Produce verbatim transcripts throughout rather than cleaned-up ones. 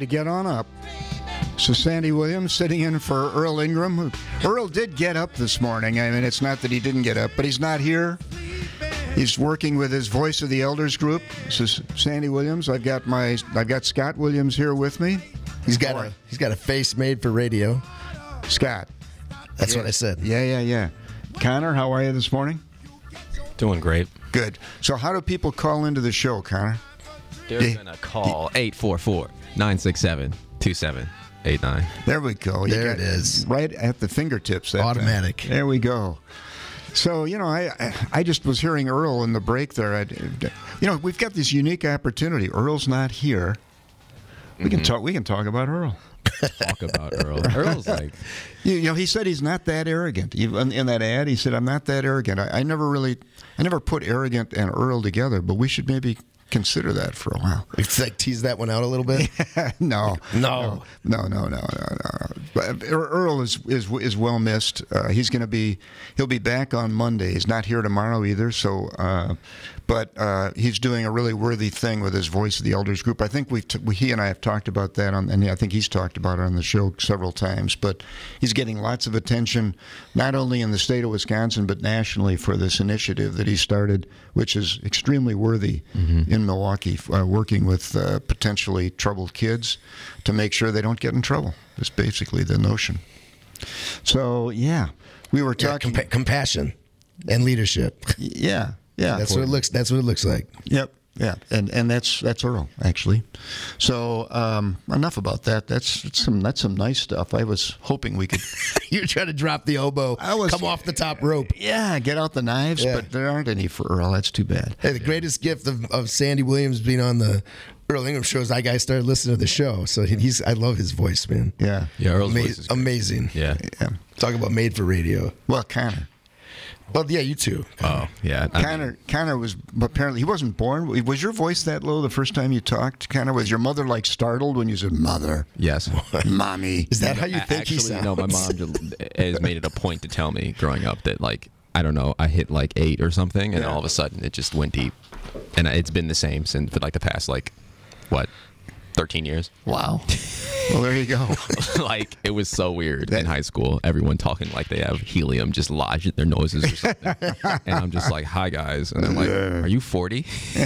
to get on up. So Sandy Williams sitting in for Earl Ingram. Earl did get up this morning. I mean, it's not that he didn't get up, but he's not here. He's working with his Voice of the Elders group. This is Sandy Williams. I've got my I've got Scott Williams here with me. He's got a he's got a face made for radio. Scott. That's yeah. what I said. Yeah, yeah, yeah. Connor, how are you this morning? Doing great. Good. So how do people call into the show, Connor? They're yeah. going to call eight four four, nine six seven, two seven eight nine. There we go. You there it is. Right at the fingertips. Automatic. Time. There we go. So, you know, I I just was hearing Earl in the break there. I, you know, we've got this unique opportunity. Earl's not here. We mm-hmm. can talk. We can talk about Earl. Talk about Earl. Earl's like, you, you know, he said he's not that arrogant. In, in that ad, he said, "I'm not that arrogant." I, I never really, I never put arrogant and Earl together, but we should maybe consider that for a while. It's like tease that one out a little bit. no, no, no, no, no, no, no. But Earl is is is well missed. Uh, he's going to be he'll be back on Monday. He's not here tomorrow either. So, uh, but uh, he's doing a really worthy thing with his Voice of the Elders group. I think we've t- we, he and I have talked about that on, and I think he's talked about it on the show several times. But he's getting lots of attention, not only in the state of Wisconsin but nationally for this initiative that he started, which is extremely worthy mm-hmm. in Milwaukee, uh, working with uh, potentially troubled kids to make sure they don't get in trouble. That's basically the notion. So, yeah, we were talking... Yeah, compa- compassion and leadership. Yeah, yeah. That's what it looks That's what it looks like. Yep, yeah, and and that's that's Earl, actually. So, um, enough about that. That's, that's some that's some nice stuff. I was hoping we could... You're trying to drop the oboe, I was, come off the top rope. Yeah, get out the knives, yeah. But there aren't any for Earl. That's too bad. Hey, the greatest gift of, of Sandy Williams being on the Earl Ingram show is that guy started listening to the show. So he's I love his voice, man. Yeah. Yeah, Earl's Ama- voice is great. Amazing. Yeah. yeah. Talk about made for radio. Well, Connor. Well, yeah, you too. Oh, yeah. Connor, Connor was apparently he wasn't born. Was your voice that low the first time you talked? Connor, was your mother like startled when you said "mother"? Yes, mommy. Is that how you think Actually, he sounds? No, my mom just, has made it a point to tell me growing up that like I don't know, I hit like eight or something, and yeah. all of a sudden it just went deep, and it's been the same since for like the past like what thirteen years. Wow. Well, there you go. Like, it was so weird that, in high school. Everyone talking like they have helium just lodged in their noses or something. And I'm just like, hi, guys. And I'm like, are you forty?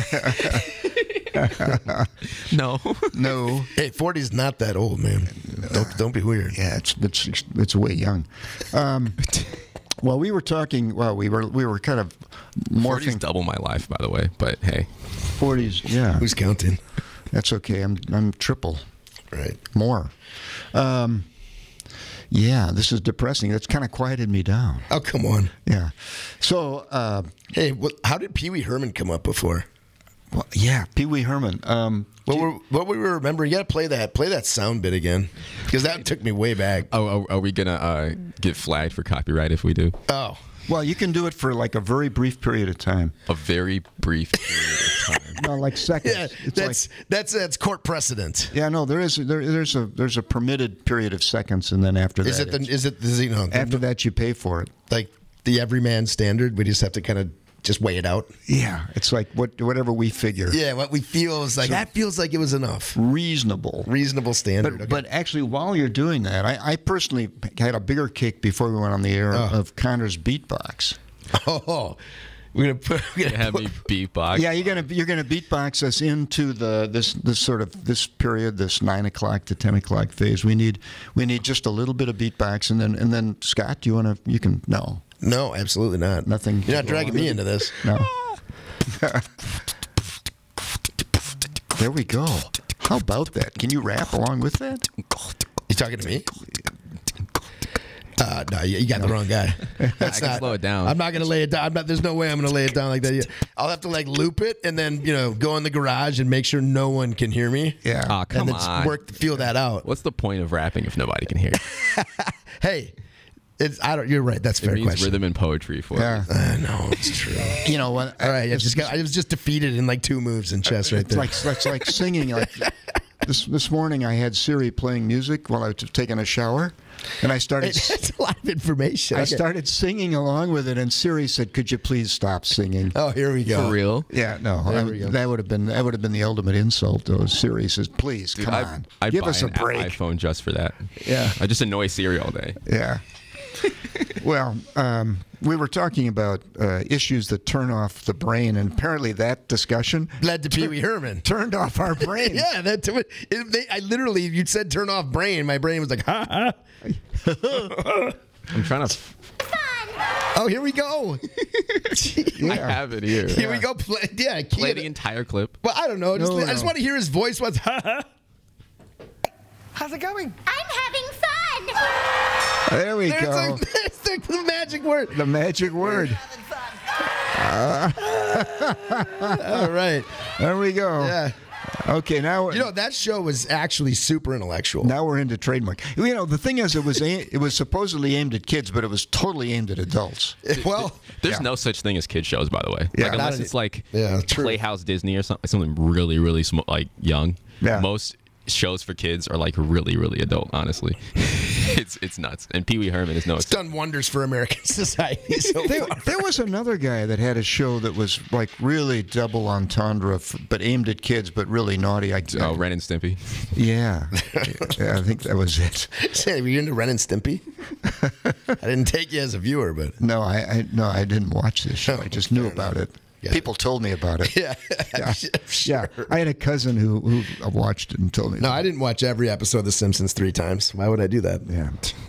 No. No. Hey, forty's not that old, man. Don't don't be weird. Yeah, it's it's, it's way young. Um, well, we were talking, well, we were we were kind of morphing. forty's double my life, by the way. But, hey. forties, yeah. Who's counting? That's okay. I'm I'm triple. Right. More. Um, yeah, this is depressing. That's kind of quieted me down. Oh, come on. Yeah. So, uh, hey, what, how did Pee Wee Herman come up before? Well, yeah, Pee Wee Herman. Um, what, were, what we were remembering, you got to play that play that sound bit again, because that took me way back. Oh, are, are we going to uh, get flagged for copyright if we do? Oh. Well, you can do it for like a very brief period of time. A very brief period of time. No, like seconds. Yeah, it's that's like, that's that's court precedent. Yeah, no, there is there, there's a there's a permitted period of seconds, and then after is that, it the, is it the, you know after that you pay for it, like the everyman standard. We just have to kind of just weigh it out. Yeah, it's like what whatever we figure. Yeah, what we feel is like so that feels like it was enough. Reasonable, reasonable standard. But, okay. but actually, while you're doing that, I, I personally had a bigger kick before we went on the air oh. of Connor's beatbox. Oh, we're gonna put. We're gonna have put, me beatbox. Yeah, you're gonna you're gonna beatbox us into the this this sort of this period, this nine o'clock to ten o'clock phase. We need we need just a little bit of beatbox, and then and then Scott, do you want to? You can no. No, absolutely not. Nothing. You're not dragging me into this. No. There we go. How about that? Can you rap along with that? You talking to me? Uh, no, you, you got the wrong guy. That's I can not, slow it down. I'm not going to lay it down. I'm not, there's no way I'm going to lay it down like that. I'll have to like loop it and then you know go in the garage and make sure no one can hear me. Yeah. Oh, come and then on. work feel that out. What's the point of rapping if nobody can hear? Hey, it's I don't. You're right. That's a It fair means question. rhythm and poetry for Yeah. it. Uh, no, it's true. You know what? All right, I just got. I was just defeated in like two moves in chess right It's there. like it's like singing like this this morning I had Siri playing music while I was taking a shower, and I started. That's a lot of information. I Okay. started singing along with it, and Siri said, "Could you please stop singing?" Oh, here we go. For real? Yeah, no, There I- we go. that would have been that would have been the ultimate insult. Though Siri says, "Please, Dude, come I, on, I'd give buy us a an break." iPhone just for that. Yeah. I just annoy Siri all day. Yeah. Well, um, we were talking about uh, issues that turn off the brain, and apparently that discussion Led to Pee Wee Herman. turned off our brain. Yeah, that. It, they, I literally, you said turn off brain. My brain was like, ha ha. I'm trying to. Oh, here we go. I have it here. Here we go. Play, yeah, key Play it. the entire clip. Well, I don't know. Just, No, I just no. want to hear his voice. What's ha ha? How's it going? I'm having fun. There we There's, go. a, there's the, the magic word. The magic word. Having fun. All right. There we go. Yeah. Okay, now You know, that show was actually super intellectual. now we're into trademark. You know, the thing is, it was a, it was supposedly aimed at kids, but it was totally aimed at adults. Well, There's Yeah. no such thing as kid shows, by the way. Yeah. Like, unless Not it's like yeah, true. Playhouse Disney or something, something really, really small, like young. Yeah. Most shows for kids are like really, really adult. Honestly, it's it's nuts. And Pee Wee Herman is no it's exception. done wonders for American society so There, far. there was another guy that had a show that was like really double entendre, f- but aimed at kids, but really naughty. I, Oh, Ren and Stimpy. yeah. yeah, I think that was it. Say, were you into Ren and Stimpy? I didn't take you as a viewer, but No, I, I no, I didn't watch this show. I just knew about it. Yeah. People told me about it. yeah, Yeah. sure. Yeah, I had a cousin who who watched it and told me. No, I didn't watch every episode of The Simpsons three times. Why would I do that? Yeah.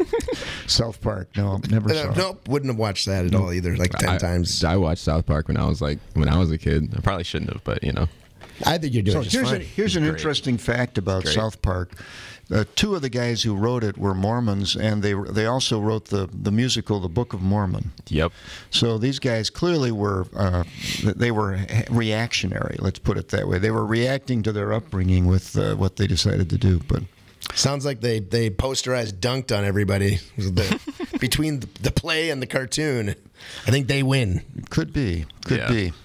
South Park. No, never saw. Uh, it. nope, wouldn't have watched that at all either. Like ten I, times. I watched South Park when I was like when I was a kid. I probably shouldn't have, but you know. I think you're doing So just here's, fine. a, here's an Great. interesting fact about Great. South Park. Uh, two of the guys who wrote it were Mormons, and they were- they also wrote the, the musical The Book of Mormon. Yep. So these guys clearly were uh, they were reactionary. Let's put it that way. They were reacting to their upbringing with uh, what they decided to do. But Sounds like they they posterized dunked on everybody. The- between the, the play and the cartoon. I think they win. could be, could Yeah. be.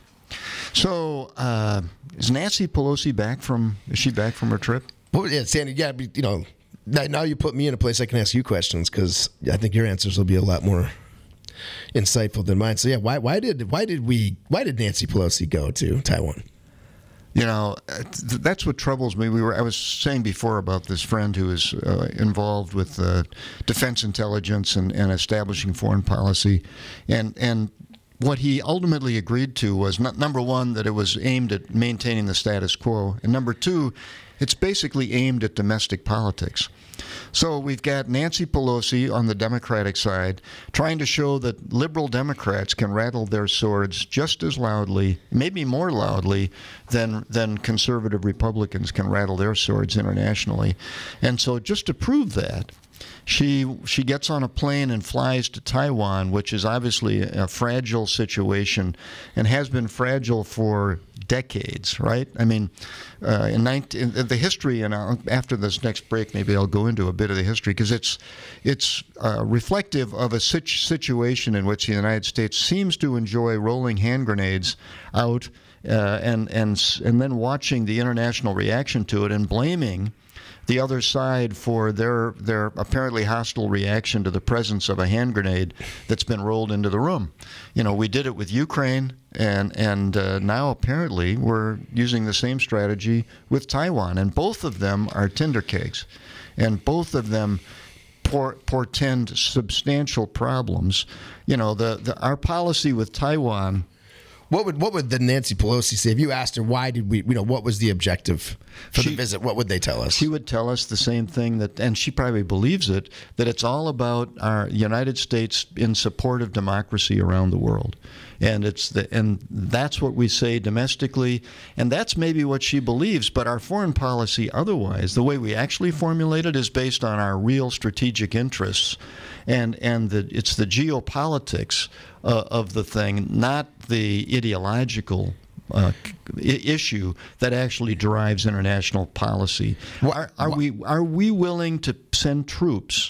So uh, is Nancy Pelosi back from? Is she back from her trip? Well, yeah, Sandy, yeah, be- you know, now now you put me in a place I can ask you questions because I think your answers will be a lot more insightful than mine. So yeah, why why did why did we why did Nancy Pelosi go to Taiwan? You know, uh, th- that's what troubles me. We were I was saying before about this friend who is uh, involved with uh, defense intelligence and, and establishing foreign policy, and and what he ultimately agreed to was not, number one, that it was aimed at maintaining the status quo, and number two, it's basically aimed at domestic politics. So we've got Nancy Pelosi on the Democratic side trying to show that liberal Democrats can rattle their swords just as loudly, maybe more loudly, than than conservative Republicans can rattle their swords internationally. And so just to prove that, she she gets on a plane and flies to Taiwan, which is obviously a fragile situation and has been fragile for decades, right? I mean, uh, in, nineteen, in the history, and I'll, after this next break, maybe I'll go into a bit of the history because it's it's uh, reflective of a situ- situation in which the United States seems to enjoy rolling hand grenades out uh, and and and then watching the international reaction to it and blaming the other side for their their apparently hostile reaction to the presence of a hand grenade that's been rolled into the room. You know, we did it with Ukraine, and and uh, now apparently we're using the same strategy with Taiwan, and both of them are tinder cakes, and both of them por- portend substantial problems. You know, the, the our policy with Taiwan. What would what would the Nancy Pelosi say if you asked her why did we you know what was the objective for She- the visit? What would they tell us? She would tell us the same thing that, and she probably believes it, that it's all about our United States in support of democracy around the world, and it's the and that's what we say domestically, and that's maybe what she believes. But our foreign policy, otherwise, the way we actually formulate it, is based on our real strategic interests, and and the it's the geopolitics uh, of the thing, not the ideological uh, i- issue that actually drives international policy. Are, are we are we willing to send troops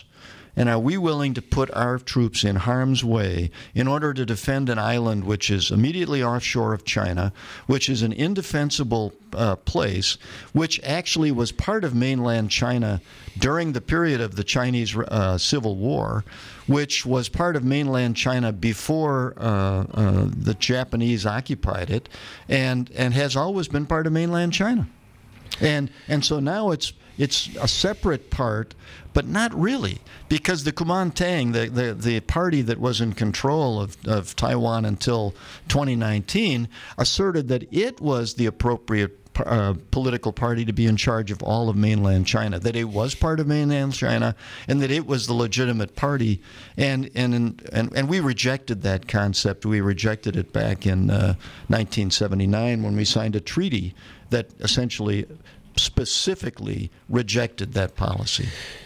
And are we willing to put our troops in harm's way in order to defend an island which is immediately offshore of China, which is an indefensible uh, place, which actually was part of mainland China during the period of the Chinese uh, Civil War, which was part of mainland China before uh, uh, the Japanese occupied it, and, and has always been part of mainland China. And and so now it's it's a separate part, but not really, because the Kuomintang, the, the, the party that was in control of, of Taiwan until twenty nineteen, asserted that it was the appropriate uh, political party to be in charge of all of mainland China, that it was part of mainland China, and that it was the legitimate party. And and and, and we rejected that concept. We rejected it back in uh, nineteen seventy-nine when we signed a treaty that essentially specifically rejected that policy.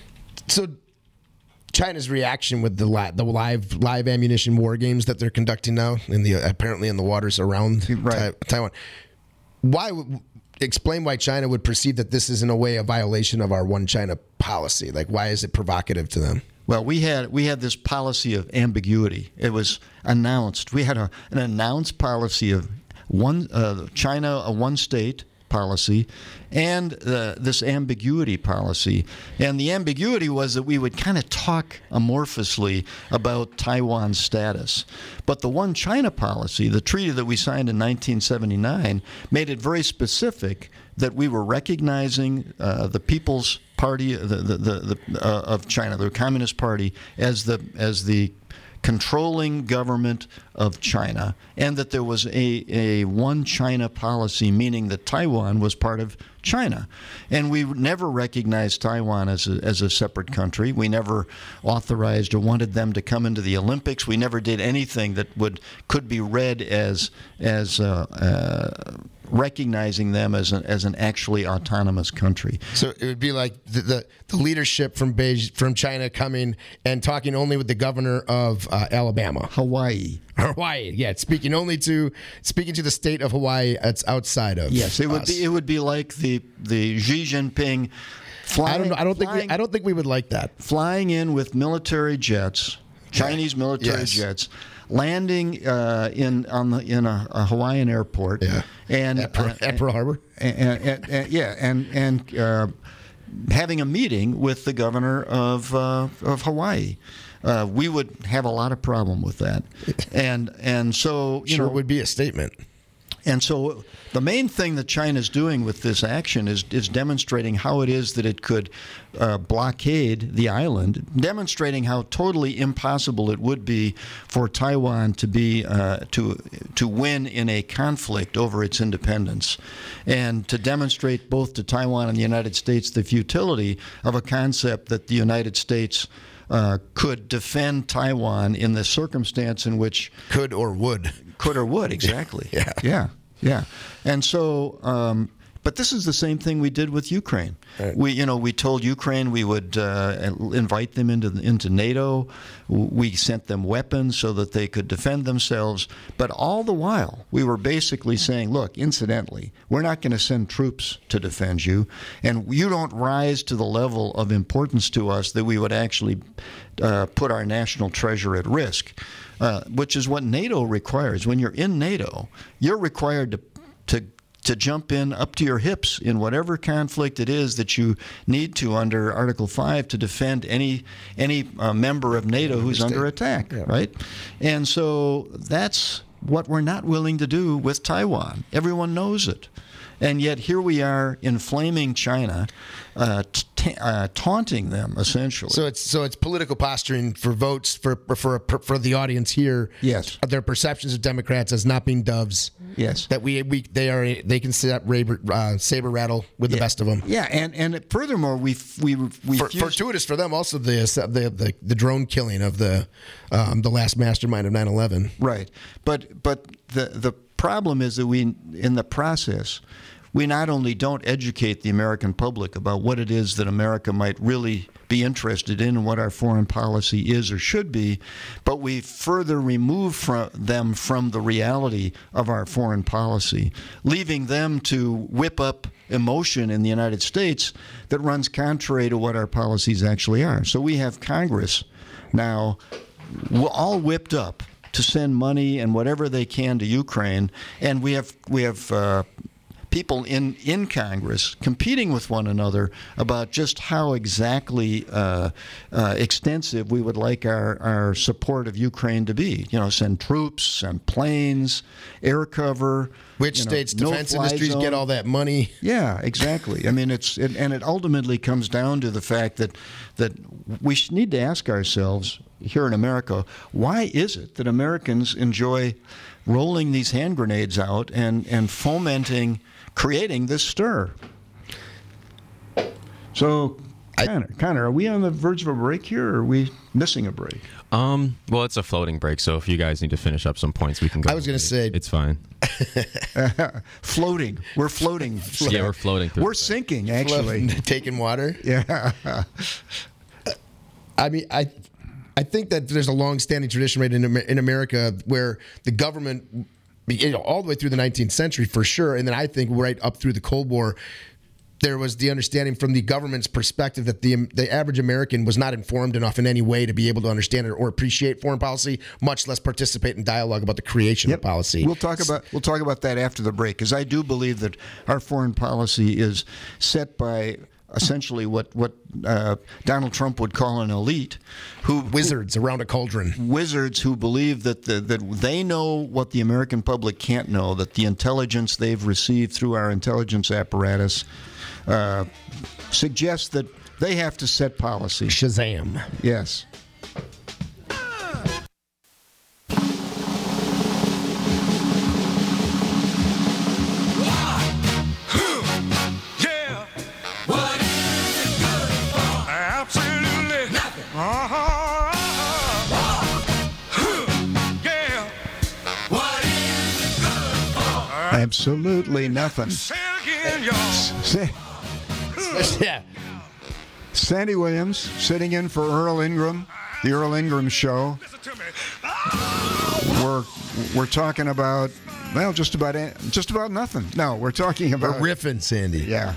So China's reaction with the li- the live live ammunition war games that they're conducting now in the apparently in the waters around Right. Ta- Taiwan. Why would, explain why China would perceive that this is in a way a violation of our one China policy? Like, why is it provocative to them? Well, we had we had this policy of ambiguity. It was announced. We had a, an announced policy of one uh, China, a one state policy, and uh, this ambiguity policy. And the ambiguity was that we would kind of talk amorphously about Taiwan's status. But the one China policy, the treaty that we signed in nineteen seventy-nine, made it very specific that we were recognizing uh, the People's Party the, the, the, the, uh, of China, the Communist Party, as the as the controlling government of China, and that there was a, a one China policy, meaning that Taiwan was part of China. And we never recognized Taiwan as a, as a separate country. We never authorized or wanted them to come into the Olympics. We never did anything that would could be read as as uh, uh, recognizing them as an, as an actually autonomous country. So it would be like the the, the leadership from Beijing, from China coming and talking only with the governor of uh, Alabama, Hawaii. Hawaii. Yeah, speaking only to speaking to the state of Hawaii. That's outside of Yes, it would us. be it would be like the the Xi Jinping flying. I don't know. I don't think we, flying- I don't think we would like that. flying in with military jets, Chinese military Yes. jets, landing uh, in on the in a, a Hawaiian airport, Yeah. and At Pearl, uh, at Pearl Harbor. and, and, and- yeah, and and uh, having a meeting with the governor of uh, of Hawaii. Uh, we would have a lot of problem with that, and and so you Sure, know it would be a statement. And so the main thing that China's doing with this action is is demonstrating how it is that it could uh, blockade the island, demonstrating how totally impossible it would be for Taiwan to be uh, to to win in a conflict over its independence, and to demonstrate both to Taiwan and the United States the futility of a concept that the United States uh, could defend Taiwan in the circumstance in which Could or would. could or would, exactly. Yeah. yeah, yeah. And so, um, but this is the same thing we did with Ukraine. Right. We, you know, we told Ukraine we would uh, invite them into into NATO. We sent them weapons so that they could defend themselves. But all the while, we were basically saying, look, incidentally, we're not going to send troops to defend you, and you don't rise to the level of importance to us that we would actually uh, put our national treasure at risk. Uh, which is what NATO requires. When you're in NATO, you're required to to to jump in up to your hips in whatever conflict it is that you need to under Article five to defend any any uh, member of NATO who's under attack, Yeah. right? And so that's what we're not willing to do with Taiwan. Everyone knows it. And yet here we are inflaming China, uh, t- uh, taunting them essentially. So it's so it's political posturing for votes for for for the audience here. Yes. Their perceptions of Democrats as not being doves. Yes. That we we they are they can sit up raber, uh, saber rattle with the best of them. Yeah, and, and furthermore, we we we For, fortuitous for them also the the the, the drone killing of the um, the last mastermind of nine eleven. right, but but the the problem is that we in the process we not only don't educate the American public about what it is that America might really be interested in and what our foreign policy is or should be, but we further remove from them from the reality of our foreign policy, leaving them to whip up emotion in the United States that runs contrary to what our policies actually are. So we have Congress now all whipped up to send money and whatever they can to Ukraine, and we have we have uh, people in, in Congress competing with one another about just how exactly uh, uh, extensive we would like our, our support of Ukraine to be. You know, send troops, send planes, air cover. Which you know, states' no defense fly industries zone. get all that money? Yeah, exactly. I mean, it's it, and it ultimately comes down to the fact that that we sh- need to ask ourselves here in America, why is it that Americans enjoy rolling these hand grenades out and, and fomenting, creating this stir? So, Connor, Connor, are we on the verge of a break here, or are we missing a break? Um, well, it's a floating break, so if you guys need to finish up some points, we can go. I was gonna say- it's fine. Floating. We're floating. Yeah, we're floating through. We're sinking, actually. Taking water. Yeah. I mean, I I think that there's a long-standing tradition right in, Amer- in America where the government, you know, all the way through the nineteenth century for sure, and then I think right up through the Cold War, there was the understanding from the government's perspective that the the average American was not informed enough in any way to be able to understand it or appreciate foreign policy, much less participate in dialogue about the creation Yep. of policy. We'll talk about we'll talk about that after the break, because I do believe that our foreign policy is set by essentially what what uh, Donald Trump would call an elite, who Wizards around a cauldron. wizards who believe that the, that they know what the American public can't know, that the intelligence they've received through our intelligence apparatus uh, suggests that they have to set policy. Shazam. Yes. Yeah. What is it good for? Absolutely nothing. Uh-huh. Yeah. What is it good for? Absolutely nothing. Say it again, y'all. Sa- Yeah. Sandy Williams sitting in for Earl Ingram, the Earl Ingram Show. Listen to me. We're we're talking about well, just about a- just about nothing. No, we're talking We're about riffing, Sandy. yeah.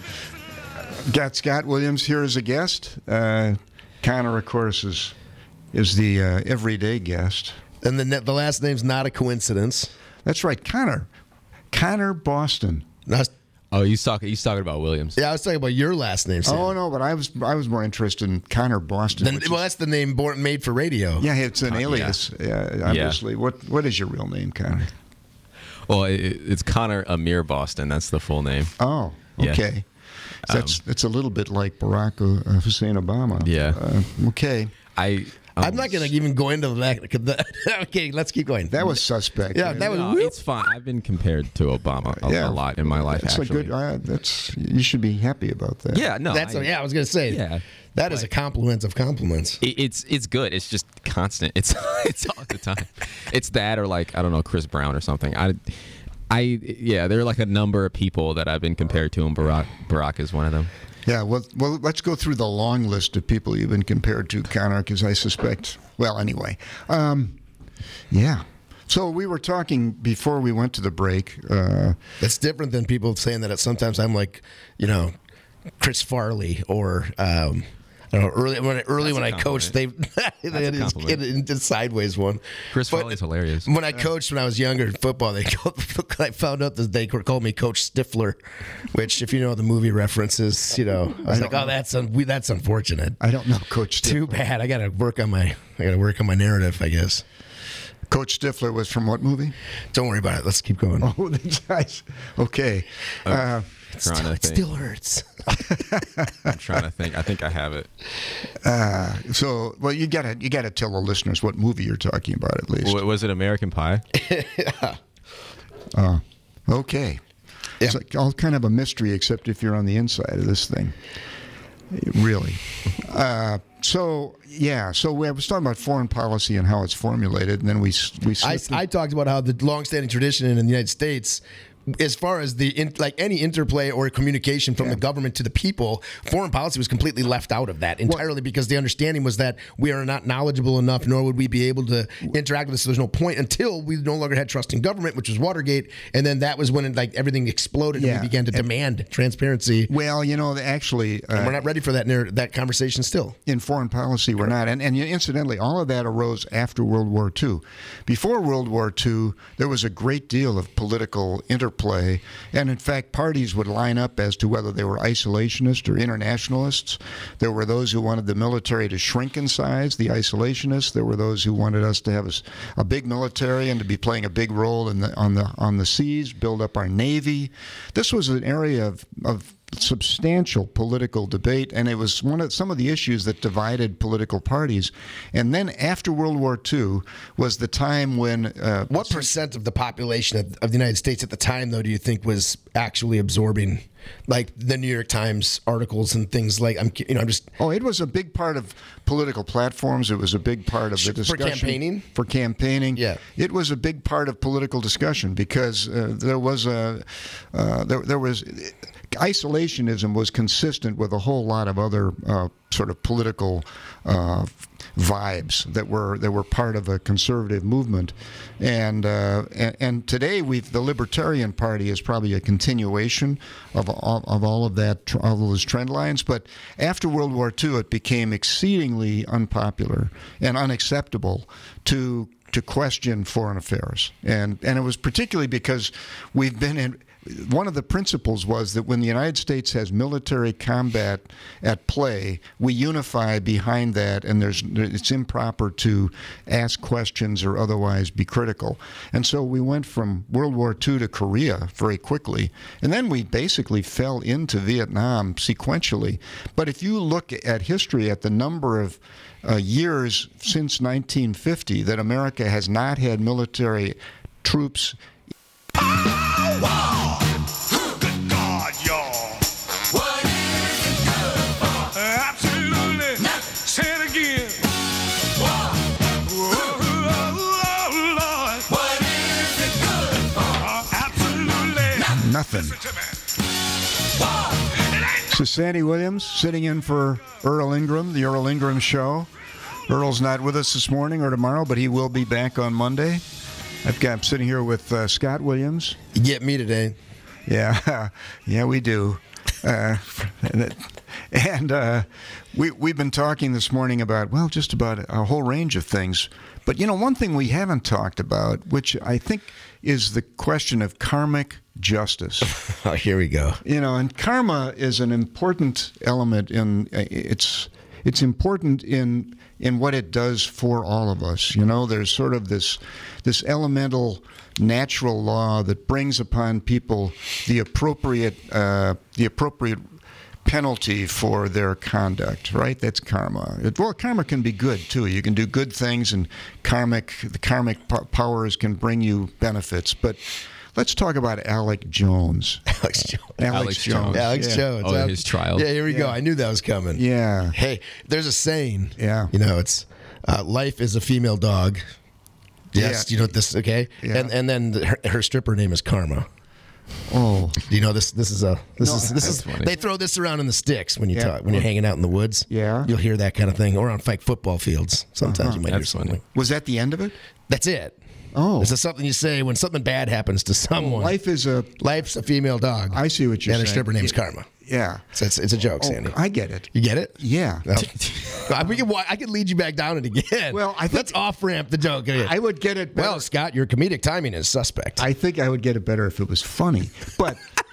Got Scott Williams here as a guest. Uh, Connor, of course, is is the uh, everyday guest. And the ne- the last name's not a coincidence. That's right, Connor. Connor Boston. And I was- Oh, he's talking. He's talking about Williams. yeah, I was talking about your last name, Sandy. Oh no, but I was I was more interested in Connor Boston. Then, which well, is- that's the name born made for radio. yeah, it's an Uh, yeah. alias. Yeah, obviously. What what is your real name, Connor? Well, it, it's Connor Amir Boston. That's the full name. Oh, Yeah. okay. That's that's a little bit like Barack uh, Hussein Obama. Yeah. Uh, okay. I. I'm not going to even go into that. Okay, let's keep going. That was suspect. Yeah, that was- No, it's fine. I've been compared to Obama a, Yeah. a lot in my life. That's a actually. good. Uh, that's you should be happy about that. Yeah. No. That's I- yeah. I was going to say. Yeah. That is a compliment of compliments. It- It's it's good. It's just constant. It's it's all the time. It's that or like I don't know Chris Brown or something. I, I yeah. There are like a number of people that I've been compared to, and Barack Barack is one of them. Yeah. Well, well, let's go through the long list of people you've been compared to, Connor, because I suspect. Well, anyway. Um, yeah. So we were talking before we went to the break. Uh, That's different than people saying that sometimes I'm like, you know, Chris Farley or um, I don't know. Early when I, early That's when a I coached, they they had a his compliment. kid into sideways one. Chris But Farley's hilarious. When I coached when I was younger in football, they called, I found out that they called me Coach Stifler, which if you know the movie references, you know, I was I like, don't oh, that's un- we, that's unfortunate. I don't know, Coach Too Stifler. bad. I got to work on my I got to work on my narrative, I guess. Coach Stifler was from what movie? Don't worry about it. Let's keep going. Oh, that's nice. Okay. Uh, it trying still, to it think. still hurts. I'm trying to think. I think I have it. uh, so, well, you gotta you gotta tell the listeners what movie you're talking about at least. W- was it American Pie? Okay. Yeah. It's like all kind of a mystery, except if you're on the inside of this thing. Really. Uh, so, yeah. So we I was talking about foreign policy and how it's formulated, and then we s- we I, slipped I talked about how the longstanding tradition in the United States as far as the in, like any interplay or communication from Yeah. the government to the people, foreign policy was completely left out of that entirely because the understanding was that we are not knowledgeable enough, nor would we be able to interact with this. So there's no point until we no longer had trust in government, which was Watergate, and then that was when it, like everything exploded Yeah. and we began to demand transparency. Well, you know, actually, uh, And we're not ready for that narr- that conversation still. in foreign policy, we're not. And, and incidentally, all of that arose after World War Two. Before World War Two, there was a great deal of political interplay. And in fact, parties would line up as to whether they were isolationist or internationalists. There were those who wanted the military to shrink in size, the isolationists. There were those who wanted us to have a, s- a big military and to be playing a big role in the, on the on the seas, build up our navy. This was an area of, of substantial political debate, and it was one of some of the issues that divided political parties. And then after World War Two was the time when uh, What percent of the population of, of the United States at the time, though, do you think was actually absorbing, like the New York Times articles and things like? I'm, you know, I'm just Oh, it was a big part of political platforms. It was a big part of the For discussion. campaigning? For campaigning. Yeah. It was a big part of political discussion because uh, there was a uh, there, there was isolationism was consistent with a whole lot of other uh, sort of political uh, vibes that were that were part of a conservative movement, and uh, and, and today we've the Libertarian Party is probably a continuation of all, of all of that all of those trend lines. But after World War Two, it became exceedingly unpopular and unacceptable to to question foreign affairs, and and it was particularly because we've been in. One of the principles was that when the United States has military combat at play, we unify behind that, and there's it's improper to ask questions or otherwise be critical. And so we went from World War Two to Korea very quickly, and then we basically fell into Vietnam sequentially. But if you look at history, at the number of uh, years since nineteen fifty that America has not had military troops. Good God, y'all. What is it good for? Absolutely nothing. Say it again. What? Oh, Lord. What is it good for? Absolutely nothing. Nothing. Listen to me. What? It ain't So Sandy Williams sitting in for Earl Ingram, the Earl Ingram Show. Earl's not with us this morning or tomorrow, but he will be back on Monday. I've got I'm sitting here with uh, Scott Williams. you get me today. Yeah, yeah, we do. Uh, and uh, we we've been talking this morning about well, just about a whole range of things. But you know, one thing we haven't talked about, which I think is the question of karmic justice. Oh, here we go. You know, and karma is an important element in it's it's important in in what it does for all of us. You know, there's sort of this this elemental natural law that brings upon people the appropriate uh, the appropriate penalty for their conduct, right? That's karma. It, well, karma can be good too. You can do good things, and karmic the karmic po- powers can bring you benefits. But let's talk about Alec Jones. Alex Jones. Alex, Alex Jones. Jones. Alex yeah. Jones. Oh, Uh, his trial. Yeah, here we go. Yeah. I knew that was coming. Yeah. Hey, there's a saying. Yeah. You know, it's uh, life is a female dog. Yes. Yeah. You know what this? Okay. Yeah. And and then her, her stripper name is Karma. Oh. Do you know this? This is a this No, is this that's is funny. they throw this around in the sticks when you Yeah. talk when you're hanging out in the woods. Yeah. You'll hear that kind of thing, or on like football fields. Sometimes you might hear That's something. funny. Was that the end of it? That's it. Oh. This is something you say when something bad happens to someone. Life is a. Life's a female dog. I see what you're and her saying. stripper name's Yeah. Karma. Yeah. So it's, it's a joke, Oh, Sandy. I get it. You get it? Yeah. No. I, we can, wa- I can lead you back down it again. Well, I think- let's off ramp the joke. Again. I would get it better. well, Scott, your comedic timing is suspect. I think I would get it better if it was funny. But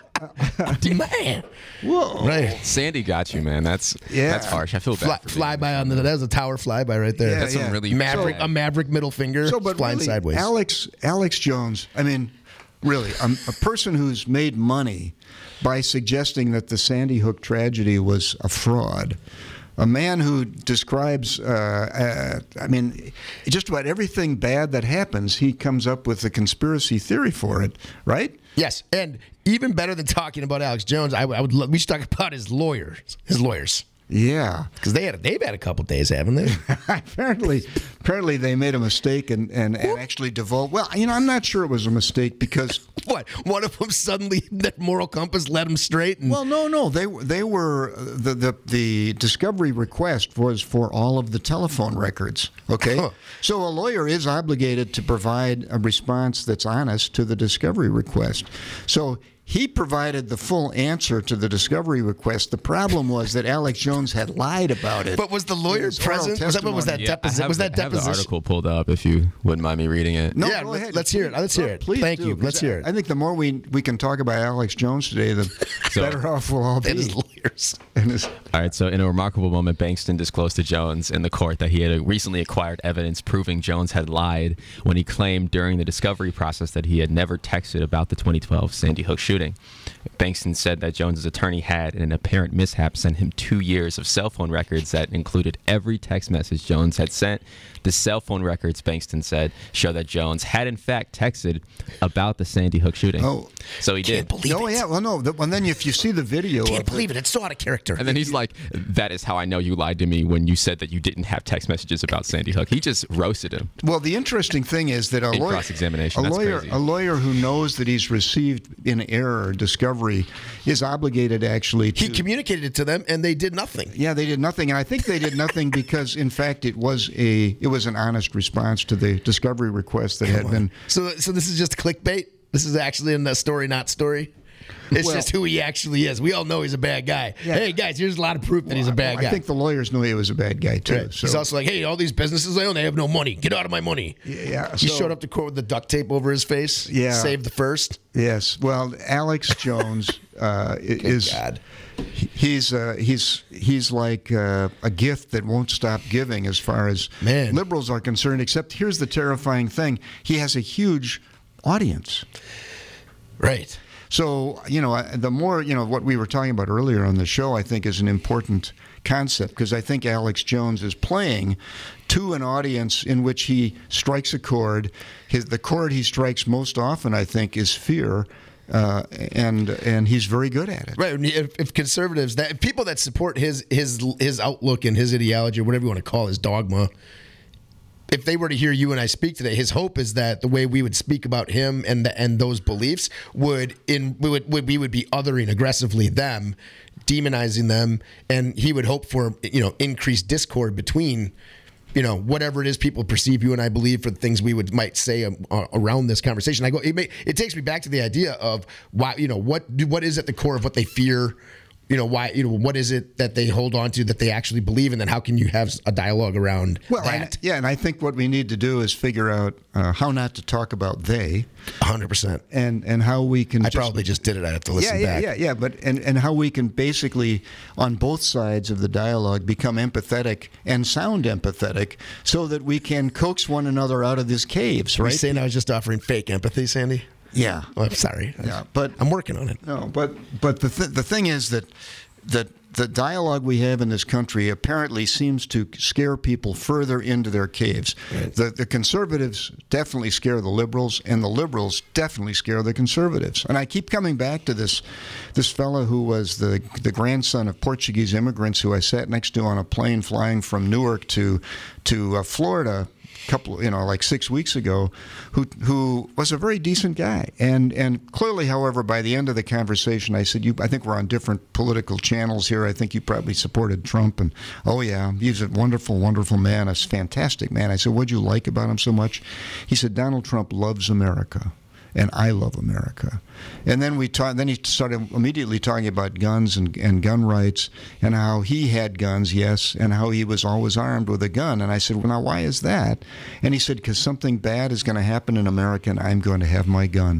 Man, whoa. right? Sandy got you, man. That's Yeah. that's harsh. I feel bad. Fly, for fly being- by on the. That was a tower flyby right there. Yeah, That's some yeah. really Maverick, bad. a maverick middle finger So, but flying really, sideways. Alex Alex Jones. I mean, really, a, a person who's made money by suggesting that the Sandy Hook tragedy was a fraud. A man who describes, uh, uh, I mean, just about everything bad that happens, he comes up with a conspiracy theory for it, right? Yes, and even better than talking about Alex Jones, I, I would. lo- We should talk about his lawyers. His lawyers, Yeah. because they had they've had a couple days, haven't they? apparently, apparently they made a mistake and, and, and actually divulged. Well, you know, I'm not sure it was a mistake because what? One of them suddenly, that moral compass led him straight. And Well, no, no, they they were the the the discovery request was for all of the telephone records. Okay, Huh. so a lawyer is obligated to provide a response that's honest to the discovery request. So he provided the full answer to the discovery request. The problem was that Alex Jones had lied about it. but was the lawyer his oral present? Was that what was that testimony. Yeah, I deposition? have, Was that I have the deposition? article pulled up if you wouldn't mind me reading it. No, Yeah, go let- ahead. let's hear it. Let's hear it. Please Thank do, you. Let's because hear it. I think the more we we can talk about Alex Jones today, the So- better off we'll all be. And his lawyers. And his- All right, so in a remarkable moment, Bankston disclosed to Jones in the court that he had recently acquired evidence proving Jones had lied when he claimed during the discovery process that he had never texted about the twenty twelve Sandy Hook shooting. Bankston said that Jones's attorney had, in an apparent mishap, sent him two years of cell phone records that included every text message Jones had sent. The cell phone records, Bankston said, show that Jones had in fact texted about the Sandy Hook shooting. Oh. So he Can't did. believe oh it. yeah, well no, the, well then if you see the video, Can't of believe the, it. It's so out of character. And then he's like, that is how I know you lied to me when you said that you didn't have text messages about Sandy Hook. He just roasted him. Well, the interesting thing is that a In lawyer, cross-examination, a that's lawyer, crazy. a lawyer who knows that he's received in error discovery is obligated actually to. he communicated it to them, and they did nothing. yeah, they did nothing, and I think they did nothing because, in fact, it was a it was an honest response to the discovery request that had been. So, so this is just clickbait. This is actually in the story, not story. It's Well- just who he actually is. We all know he's a bad guy. Yeah. Hey guys, here's a lot of proof that he's a bad I guy. think the lawyers knew he was a bad guy too. Right. So. He's also like, hey, all these businesses I own, they have no money. Get out of my money. Yeah, He so- showed up to court with the duct tape over his face. Yeah. Save the first. Yes. Well, Alex Jones uh, i- is God. he- he's uh, he's he's like uh, a gift that won't stop giving as far as Man. liberals are concerned. Except here's the terrifying thing: he has a huge audience. Right. So, you know, I- the more, you know, what we were talking about earlier on the show, I think is an important concept because I think Alex Jones is playing to an audience in which he strikes a chord. His, the chord he strikes most often, I think, is fear. Uh, and and he's very good at it. Right. If, if conservatives, that people that support his his his outlook and his ideology, or whatever you want to call his dogma, if they were to hear you and I speak today, his hope is that the way we would speak about him and the, and those beliefs would in we would, would we would be othering aggressively them, demonizing them, and he would hope for, you know, increased discord between, you know, whatever it is people perceive you and I believe for the things we would might say um, uh, around this conversation. I go, it, may, it takes me back to the idea of why, you know, what what is at the core of what they fear. You know, why, you know, what is it that they hold on to that they actually believe in? And how can you have a dialogue around Well, I, that? yeah, and I think what we need to do is figure out uh, how not to talk about they, one hundred percent. and and how we can. I just, probably just did it. I have to listen yeah, yeah, back. yeah, yeah. But and and how we can basically, on both sides of the dialogue, become empathetic and sound empathetic, so that we can coax one another out of these caves, Are you right? saying I was just offering fake empathy, Sandy? Yeah. Oh, I'm sorry. Yeah, but I'm working on it. No, but but the th- the thing is that that the dialogue we have in this country apparently seems to scare people further into their caves. The the conservatives definitely scare the liberals, and the liberals definitely scare the conservatives. And I keep coming back to this this fellow who was the the grandson of Portuguese immigrants who I sat next to on a plane flying from Newark to to uh, Florida. Couple, you know, like six weeks ago, who who was a very decent guy, and and clearly, however, by the end of the conversation, I said, "You, I think we're on different political channels here. I think you probably supported Trump, and oh yeah, he's a wonderful, wonderful man, a fantastic man." I said, "What'd you like about him so much?" He said, "Donald Trump loves America, and I love America." And then we talked. Then he started immediately talking about guns and, and gun rights, and how he had guns, yes, and how he was always armed with a gun. And I said, "Well, now why is that?" And he said, "Because something bad is going to happen in America, and I'm going to have my gun."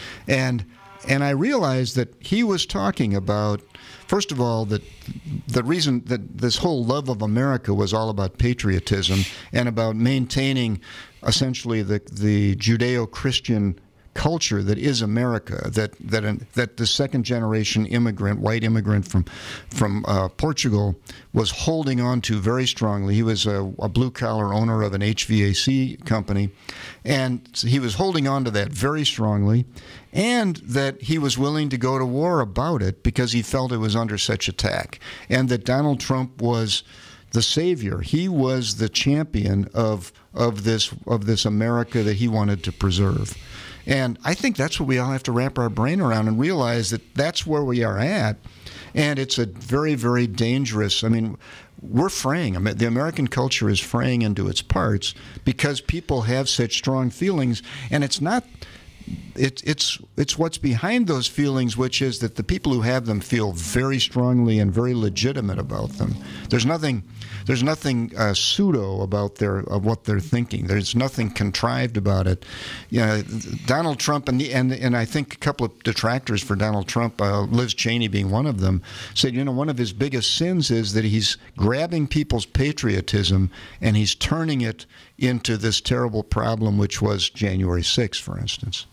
And and I realized that he was talking about, first of all, that the reason that this whole love of America was all about patriotism and about maintaining essentially the the Judeo-Christian culture that is America, that that that the second generation immigrant, white immigrant from from uh, Portugal, was holding on to very strongly. He was a, a blue collar owner of an H V A C company, and he was holding on to that very strongly, and that he was willing to go to war about it because he felt it was under such attack, and that Donald Trump was the savior. He was the champion of of this of this America that he wanted to preserve. And I think that's what we all have to wrap our brain around and realize that that's where we are at. And it's a very, very dangerous, I mean, we're fraying. I mean, the American culture is fraying into its parts because people have such strong feelings. And it's not, it, it's, it's what's behind those feelings, which is that the people who have them feel very strongly and very legitimate about them. There's nothing... There's nothing uh, pseudo about their of what they're thinking. There's nothing contrived about it. You know, Donald Trump and the and and I think a couple of detractors for Donald Trump, uh, Liz Cheney being one of them, said, you know, one of his biggest sins is that he's grabbing people's patriotism and he's turning it into this terrible problem, which was January sixth, for instance.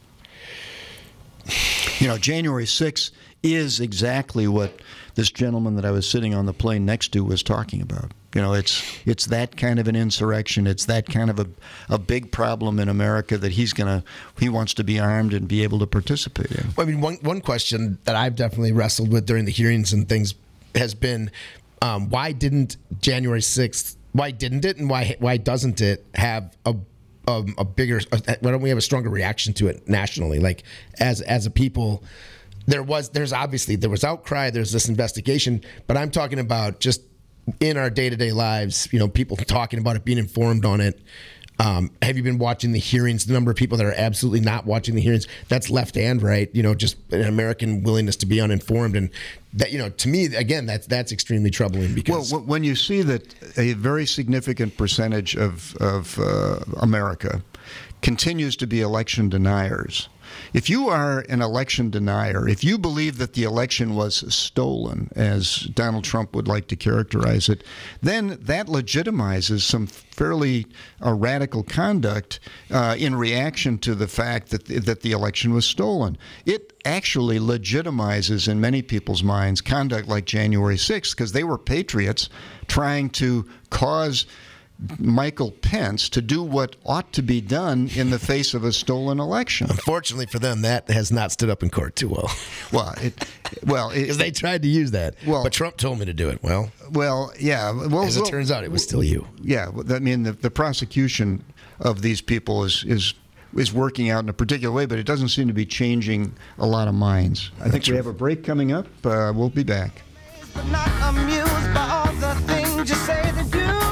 You know, January sixth is exactly what this gentleman that I was sitting on the plane next to was talking about. You know, it's it's that kind of an insurrection. It's that kind of a, a big problem in America that he's gonna he wants to be armed and be able to participate in. Well, I mean, one one question that I've definitely wrestled with during the hearings and things has been, um, why didn't January sixth? Why didn't it, and why why doesn't it have a um, a bigger? Why don't we have a stronger reaction to it nationally? Like as as a people. There was, there's obviously, there was outcry, there's this investigation, but I'm talking about just in our day-to-day lives, you know, people talking about it, being informed on it. Um, have you been watching the hearings? The number of people that are absolutely not watching the hearings, that's left and right, you know, just an American willingness to be uninformed. And that, you know, to me, again, that's, that's extremely troubling because. Well, when you see that a very significant percentage of, of uh, America continues to be election deniers, if you are an election denier, if you believe that the election was stolen, as Donald Trump would like to characterize it, then that legitimizes some fairly uh, radical conduct uh, in reaction to the fact that that the election was stolen. It actually legitimizes in many people's minds conduct like January sixth, because they were patriots trying to cause Michael Pence to do what ought to be done in the face of a stolen election. Unfortunately for them, that has not stood up in court too well. Well, it, well, because they tried to use that. Well, but Trump told me to do it. Well, well, yeah. Well, as it well, turns out, it was still you. Yeah, I mean, the, the prosecution of these people is is is working out in a particular way, but it doesn't seem to be changing a lot of minds. I think we have a break coming up. Uh, we'll be back. But not amused by all the things you say that you do.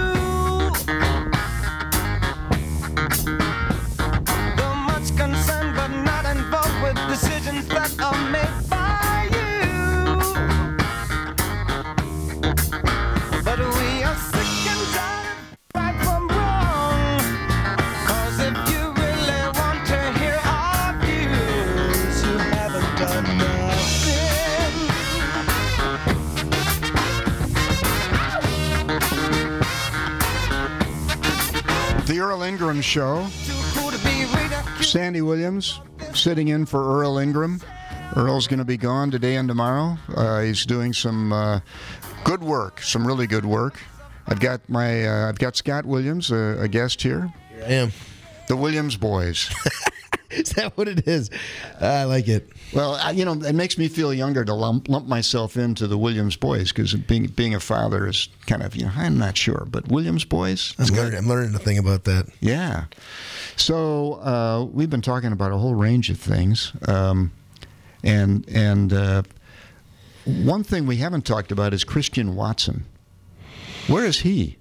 Though much concerned, but not involved with decisions that are made by you. But we are sick and tired of right from wrong. 'Cause if you really want to hear our views, you haven't done nothing. The Earl Ingram Show. Sandy Williams sitting in for Earl Ingram. Earl's going to be gone today and tomorrow. Uh, he's doing some uh, good work, some really good work. I've got my, uh, I've got Scott Williams, uh, a guest here. Here I am. The Williams boys. Is that what it is? I like it. Well, I, you know, it makes me feel younger to lump, lump myself into the Williams boys because being being a father is kind of, you know, I'm not sure, but Williams boys. I'm learning, I'm learning a thing about that. Yeah. So uh, we've been talking about a whole range of things, um, and and uh, one thing we haven't talked about is Christian Watson. Where is he?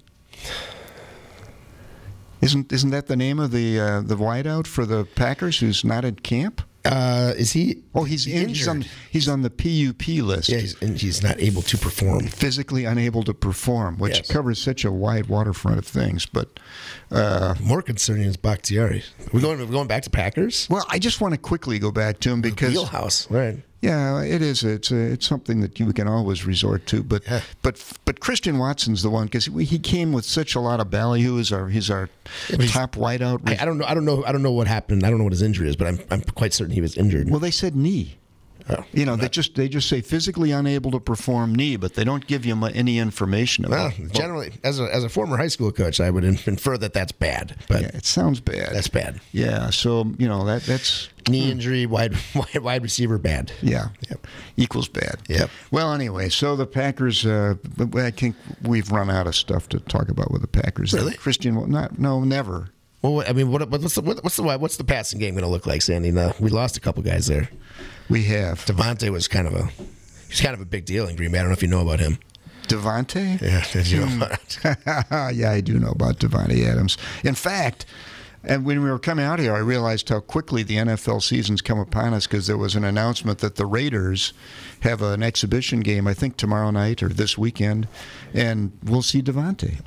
Isn't isn't that the name of the uh, the wideout for the Packers who's not at camp? Uh, is he? Oh, he's injured. He's on, he's on the P U P list. Yeah, he's, and he's not able to perform. Physically unable to perform, which Yes. covers such a wide waterfront of things. But uh, more concerning is Bakhtiari. We're going. We're going back to Packers. Well, I just want to quickly go back to him because Wheelhouse, right? Yeah, it is. It's a, it's something that you can always resort to. But Yeah. but but Christian Watson's the one because he came with such a lot of ballyhoo. He's our he's our but he's- top wideout. I, I don't know. I don't know. I don't know what happened. I don't know what his injury is, but I'm I'm quite certain he was injured. Well, they said knee. Oh, You know, I'm they not- just they just say physically unable to perform knee, but they don't give you mu- any information Well, about. generally, as a as a former high school coach, I would infer that that's bad. But Yeah, it sounds bad. that's bad. Yeah, so you know that that's Knee injury, wide wide wide receiver, bad. yeah Yep. equals bad. Yep. Well, anyway, so the Packers. Uh, I think we've run out of stuff to talk about with the Packers. Really? Christian? Not no, never. Well, I mean, what, what's the what's the what's the passing game going to look like, Sandy? Now, we lost a couple guys there. We have Devontae was kind of a he's kind of a big deal in Green Bay. I don't know if you know about him. Devontae. Yeah, did you know about it? Yeah, I do know about Devontae Adams. In fact, and when we were coming out here, I realized how quickly the N F L season's come upon us because there was an announcement that the Raiders have an exhibition game, I think tomorrow night or this weekend, and we'll see Devontae.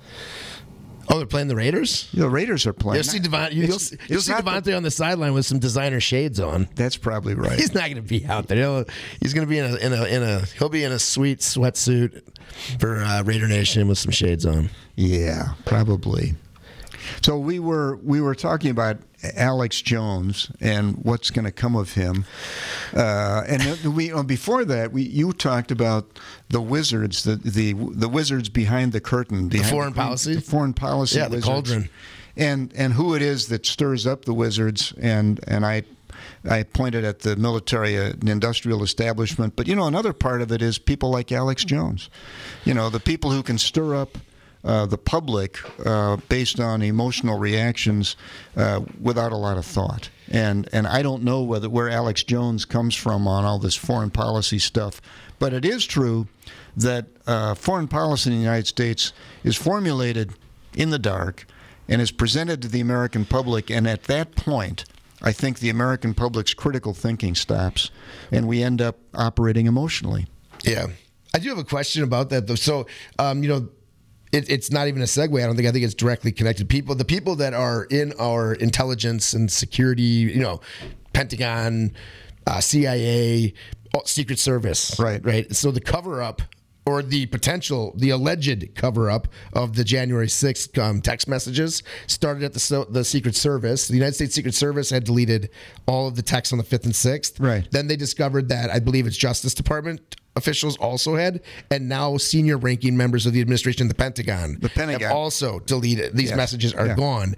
Oh, they're playing the Raiders? The Raiders are playing. You'll see Devon, you'll, It's- see- you'll it's see not Devontae the- on the sideline with some designer shades on. That's probably right. He's not going to be out there. He'll, he's going to be in a in a in a he'll be in a sweet sweatsuit for uh, Raider Nation with some shades on. Yeah, probably. So we were we were talking about Alex Jones and what's going to come of him, uh, and we before that we you talked about the Wizards, the the the Wizards behind the curtain, behind foreign policy? the foreign policy, Yeah, the Wizards. cauldron. and and who it is that stirs up the Wizards, and and I. I pointed at the military and industrial establishment, but you know another part of it is people like Alex Jones, you know the people who can stir up uh, the public uh, based on emotional reactions uh, without a lot of thought. And and I don't know whether where Alex Jones comes from on all this foreign policy stuff, but it is true that uh, foreign policy in the United States is formulated in the dark and is presented to the American public, and at that point, I think the American public's critical thinking stops, and we end up operating emotionally. Yeah, I do have a question about that though. So, um, you know, it, it's not even a segue. I don't think. I think it's directly connected. People, the people that are in our intelligence and security, you know, Pentagon, uh, C I A, Secret Service, Right. right. So the cover up. Or the potential, the alleged cover-up of the January sixth um, text messages started at the so, the Secret Service. The United States Secret Service had deleted all of the texts on the fifth and sixth. Right. Then they discovered that I believe it's Justice Department officials also had, and now senior ranking members of the administration, the Pentagon, The Pentagon. have also deleted. These Yes. messages are Yeah. gone.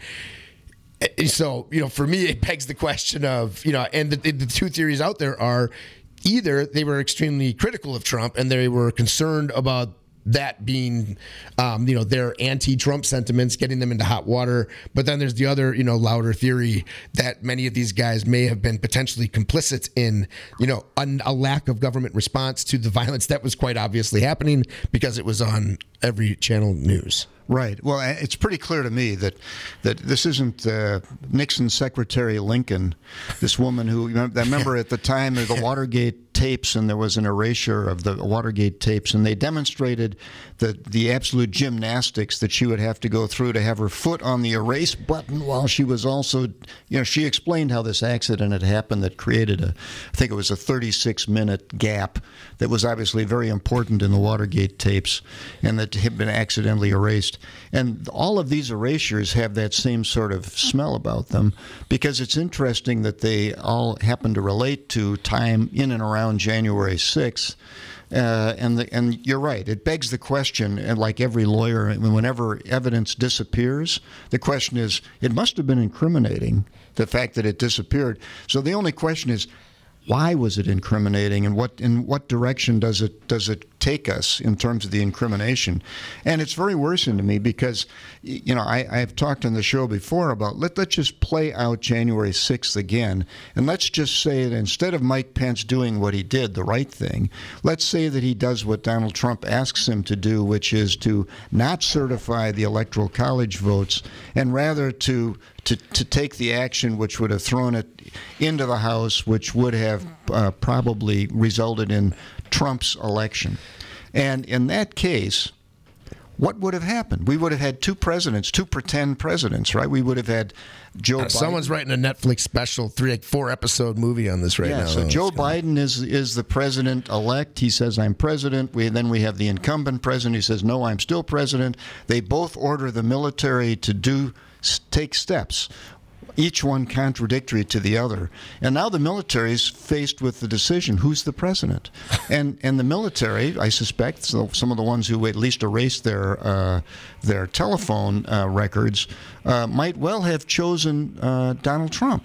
And so, you know, for me, it begs the question of, you know, and the, the two theories out there are either they were extremely critical of Trump and they were concerned about that being, um, you know, their anti-Trump sentiments, getting them into hot water. But then there's the other, you know, louder theory that many of these guys may have been potentially complicit in, you know, a, a lack of government response to the violence that was quite obviously happening because it was on every channel news. Right. Well, it's pretty clear to me that that this isn't uh, Nixon's Secretary Lincoln, this woman who, I remember at the time of the Watergate tapes, and there was an erasure of the Watergate tapes, and they demonstrated the, the absolute gymnastics that she would have to go through to have her foot on the erase button while she was also, you know, she explained how this accident had happened that created a, I think it was a thirty-six minute gap that was obviously very important in the Watergate tapes and that had been accidentally erased. And all of these erasures have that same sort of smell about them because it's interesting that they all happen to relate to time in and around January sixth. Uh, and the, and you're right. It begs the question, and like every lawyer, whenever evidence disappears, the question is, it must have been incriminating, the fact that it disappeared. So the only question is, why was it incriminating, and what in what direction does it does it take us in terms of the incrimination? And it's very worrisome to me because, you know, I, I've talked on the show before about let let's just play out January sixth again, and let's just say that instead of Mike Pence doing what he did, the right thing, let's say that he does what Donald Trump asks him to do, which is to not certify the Electoral College votes, and rather to to to take the action which would have thrown it into the House, which would have uh, probably resulted in Trump's election. And in that case, what would have happened? We would have had two presidents, two pretend presidents, right? We would have had Joe Uh, Biden. someone's writing a Netflix special, three, like four episode movie on this right Yeah, now. so though. Joe It's kinda- Biden is is the president elect. He says, I'm president. We then we have the incumbent president. He says, no, I'm still president. They both order the military to do s- take steps, each one contradictory to the other. And now the military is faced with the decision, who's the president? And and the military, I suspect, so some of the ones who at least erased their uh, their telephone uh, records, uh, might well have chosen uh, Donald Trump.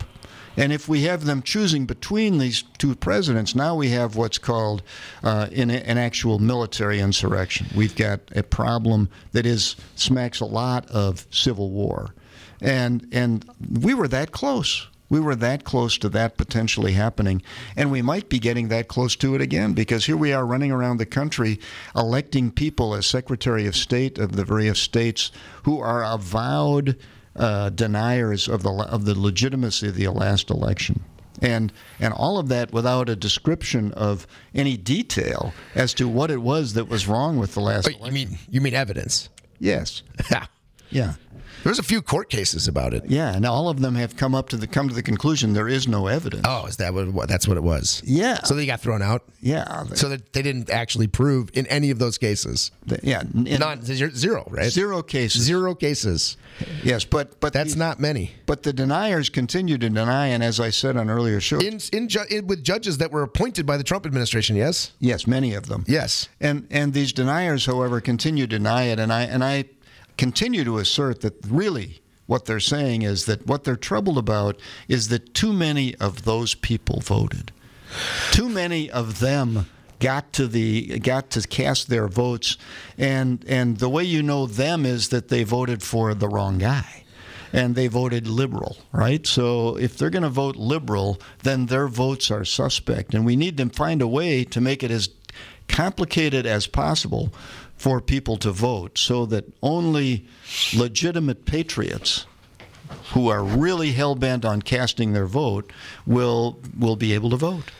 And if we have them choosing between these two presidents, now we have what's called uh, an, an actual military insurrection. We've got a problem that is smacks a lot of civil war, and and we were that close. We were that close to that potentially happening, and we might be getting that close to it again, because here we are running around the country electing people as Secretary of State of the various states who are avowed uh, deniers of the of the legitimacy of the last election. And and all of that without a description of any detail as to what it was that was wrong with the last Wait, election. you mean you mean evidence? Yes. Yeah. Yeah. There's a few court cases about it. Yeah, and all of them have come up to the come to the conclusion there is no evidence. Oh, is that what? That's what it was. Yeah. So they got thrown out. Yeah. So that they didn't actually prove in any of those cases. The- yeah. in Not zero, right? zero cases. Zero cases. Yes, but but That's the, not many. But the deniers continue to deny, and as I said on earlier shows, In in, ju- in with judges that were appointed by the Trump administration. Yes. yes, many of them. Yes. And and these deniers, however, continue to deny it, and I and I continue to assert that really what they're saying is that what they're troubled about is that too many of those people voted. Too many of them got to the got to cast their votes, and and the way you know them is that they voted for the wrong guy. And they voted liberal, right? So if they're going to vote liberal, then their votes are suspect. And we need to find a way to make it as complicated as possible for people to vote so that only legitimate patriots who are really hell-bent on casting their vote will will be able to vote.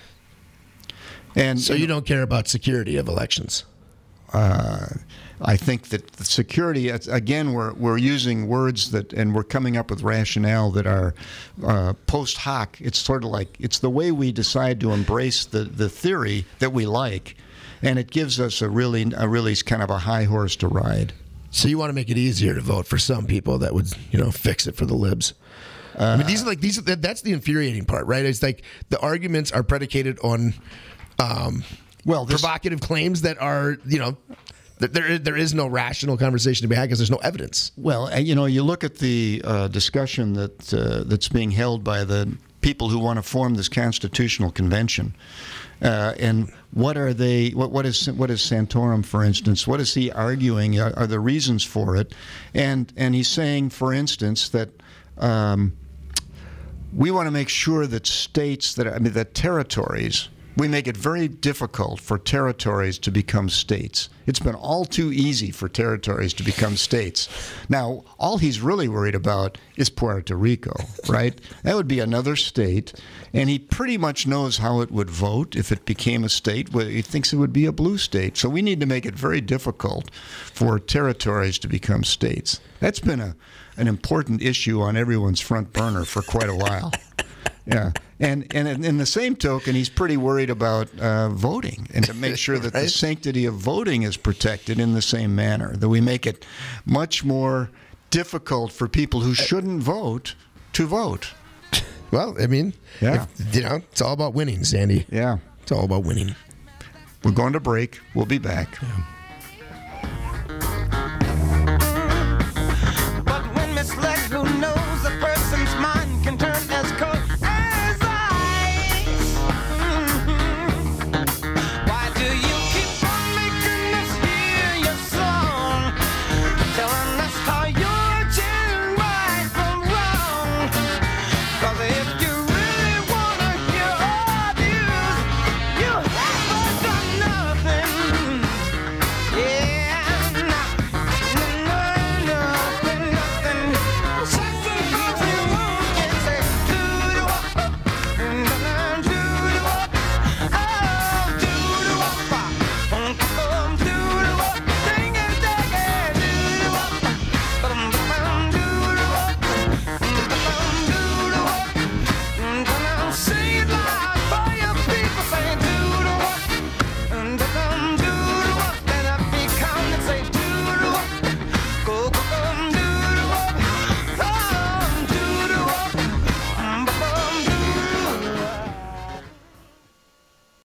And So you don't care about security of elections. uh, I think that the security, again, we're we're using words that, and we're coming up with rationale that are uh, post hoc. It's sort of like, it's the way we decide to embrace the, the theory that we like, and it gives us a really, a really kind of a high horse to ride. So you want to make it easier to vote for some people that would, you know, fix it for the libs. I mean, these are like these. Are, that's the infuriating part, right? It's like the arguments are predicated on um, Well, this- provocative claims that are, you know, th- there there is no rational conversation to be had because there's no evidence. Well, uh, you know, you look at the uh, discussion that uh, that's being held by the people who want to form this constitutional convention, uh, and what are they? What what is what is Santorum, for instance? What is he arguing? Are, are the reasons for it? And and he's saying, for instance, that. Um, we want to make sure that states that I mean that territories. We make it very difficult for territories to become states. It's been all too easy for territories to become states. Now, all he's really worried about is Puerto Rico, right? That would be another state, and he pretty much knows how it would vote if it became a state. Well, he thinks it would be a blue state. So we need to make it very difficult for territories to become states. That's been a an important issue on everyone's front burner for quite a while. Yeah, and and in the same token, he's pretty worried about uh, voting and to make sure that the Right. sanctity of voting is protected in the same manner. That we make it much more difficult for people who shouldn't vote to vote. Well, I mean, Yeah. if- you know, it's all about winning, Sandy. Yeah, It's all about winning. we're going to break. We'll be back. Yeah.